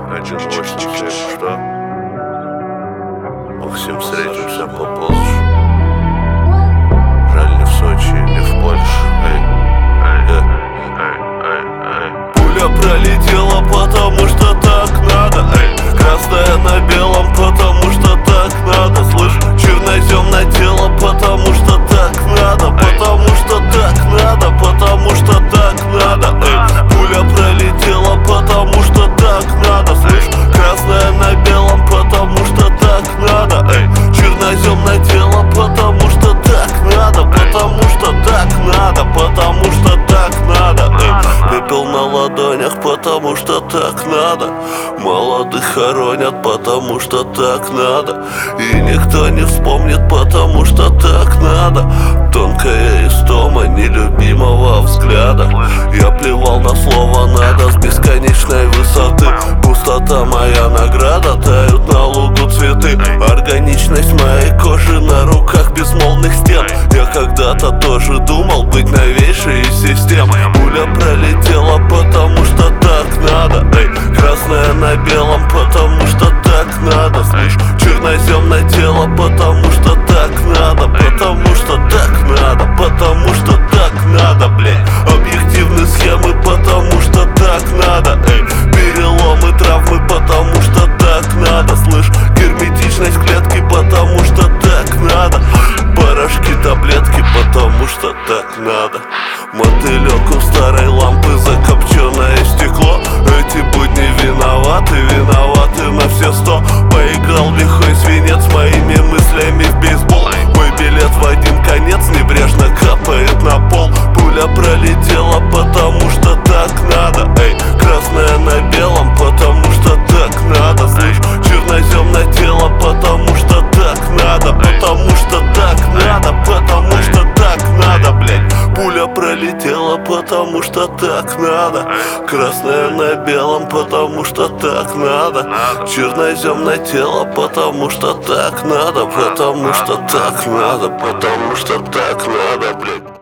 187, что? Максим, встретимся попозже. Жаль, не в Сочи, не в Польше. Пуля пролетела, потому что так надо. Красное на белом, потому что так надо. Слышь, черноземное тело, потому что так надо. Потому что так надо, потому что так надо. Пуля пролетела, потому что так надо. Слышь, красное на белом, потому что так надо. Черноземное тело, потому что так надо. Потому что так надо, потому что так надо. Пепел на ладонях, потому что так надо. Молодых хоронят, потому что так надо. И никто не вспомнит, потому что так надо. Тонкая истома нелюбимого взгляда. Я плевал на слово «надо» с бесконечной высоты. Пустота моя награда, тают на лугу цветы. Органичность моей кожи на руках безмолвных стен. Я когда-то тоже думал быть новейшей из систем. Пуля пролетела, потому что так надо. Красное на белом, потому что так надо. Слышь, черноземное тело, потому что так надо. Потому что так надо, потому что так надо, блядь. Объективные схемы, потому что так надо. Переломы, травмы, потому что так надо. Слышь, герметичность клетки, потому что так надо. Порошки, таблетки, потому что так надо. Мотылек у старой лампы, закопченное стекло. Эти будни виноваты, виноваты на все 100. Поиграл лихой свинец моими мыслями в бейсбол. Мой билет в один конец небрежно капает на пол. Пуля пролетела, потому что так надо. Красное на белом, потому что так надо. Слышь, черноземное тело, потому что так надо. Потому что так надо, потому что так надо, блядь. Пуля пролетела, потому что так надо. Красное на белом, потому что так надо. Черноземное тело, потому что так надо. Потому что так надо, потому что так надо, блядь.